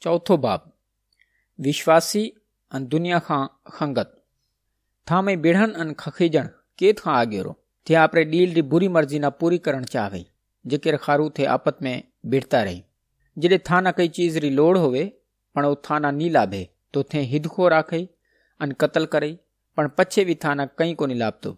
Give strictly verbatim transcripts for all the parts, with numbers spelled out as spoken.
चौथो बाब विश्वासी अन दुनिया खां खंगत था में बेढ़न अन खखीजण केत खां आगेरो थे आपरे डील री बुरी मर्जी ना पूरी करण चाहे जेकर खारू थे आपत में बीड़ता रही जड़े था ना कई चीज री लोड़ होवे पण वो था ना नी लाभे तो थे हिदखो राखे अन कतल करे पण पछे भी था ना कई कोनी लाभतो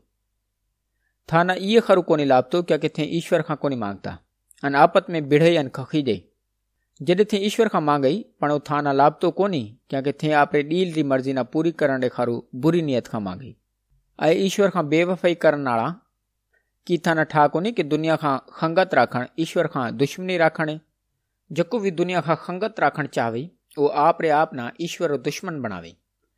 था ना ये खरू कोनी लाभतो क्या के थे ईश्वर खां कोनी मांगता अन आपत में बीढ़े अन खखीजे जडे थे ईश्वर खां मांगई पण वो था ना लाभतो कोनी क्या के थे आपरे डील री मर्जी ना पूरी करण रे खारू बुरी नियत खां मांगई ऐ ईश्वर खां बेवफाई करण वाला की था ना ठा कोनी कि दुनिया खां खंगत राखण ईश्वर खां दुश्मनी राखण जको भी दुनिया खां खंगत राखण चाहे वो आप रे आप ना ईश्वर रो दुश्मन बनावे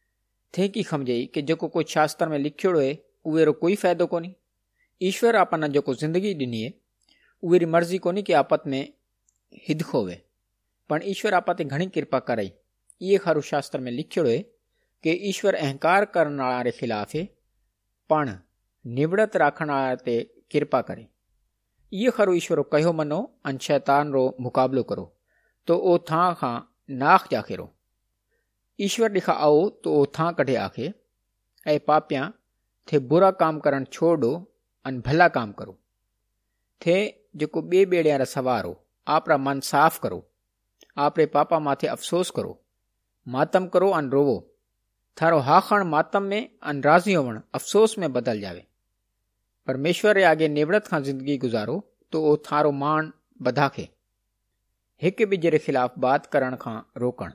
थे की समझई कि जको कोई शास्त्र में लिखियोड़ो है उवे रो कोई फायदो कोनी ईश्वर आपना जको जिंदगी दिनी है उवे री मर्जी कोनी कि आपत में हिद खोवे पण ईश्वर आपाते घणी कृपा करई ये खारू शास्त्र में लिखियोड़ो है कि ईश्वर अहंकार करण वाला रे खिलाफ है पण निवड़त राखण वाला ते कृपा करे ये खरो ईश्वर कहो मनो अन शैतान रो मुकाबलो करो तो ओ था खां नाख जाखेरो ईश्वर दिखा आओ तो ओ था कढे आखे ऐ पापियां थे बुरा काम करण छोड़ दो अन भला काम करो थे जो बे बेड़िया रा सवारो आपरा मन साफ करो आपरे पापा माथे अफसोस करो मातम करो अन रोवो थारो हाखण मातम में अन राजी होवण अफसोस में बदल जावे परमेश्वर रे आगे निवड़त खां जिंदगी गुजारो तो ओ थारो मान बधाखे हिक ॿिजे रे खिलाफ बात करण खां रोकण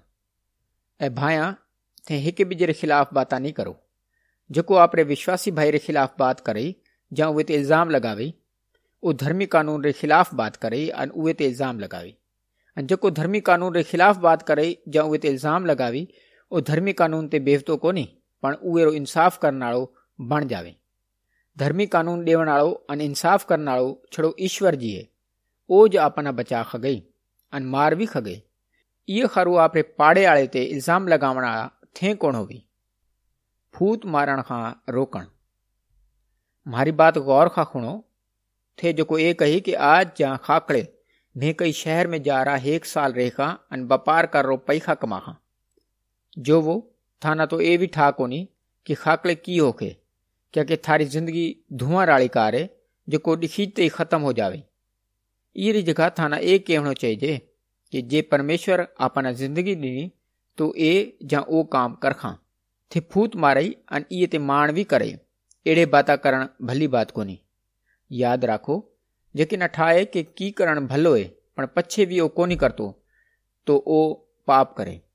ऐं भाया थे हिक ॿिजे रे खिलाफ बाता नहीं करो जेको आपरे विश्वासी भाई रे खिलाफ बात करे या उहे ते इल्जाम लगावे ओ धर्मी कानून रे खिलाफ बात करे अन उहे ते इल्जाम लगावे अन जेको धर्मी कानून रे खिलाफ बात करे या उहे ते इल्जाम लगावी ओ धर्मी कानून ते बेवतो कोनी पण उहे रो इंसाफ करण वालो बण जावे धर्मी कानून देवण वालो अन इंसाफ करण वालो छड़ो ईश्वर जी है ओ ज अपना बचा खगई अन मार भी खगे ये खरू आपरे पाड़े आले ते इल्जाम लगावण वाला थे कोण होवी फूत मारण खां रोकण मारी बात गौर खां खुणो थे जो को ए कही कि आज जा खाकड़े मैं कई शहर में जा रहा एक साल रेखा अन व्यापार कर रो पैखा कमा खा जो वो थाना तो ए भी ठा कोनी कि खाकड़े की होके क्या कि थारी जिंदगी धुआं राली कार है जो को दिखीते ही खत्म हो जावे ये जगह थाना ए कहणो चाहिए कि जे परमेश्वर अपना जिंदगी दी तो ए जा ओ काम कर खा थे फूत मारई अन इए ते माण भी करे एड़े बाता करण भली बात कोनी याद राखो जेके न ठाए कि की करण भलो है पण पछे भी ओ कोनी करतो तो ओ पाप करे।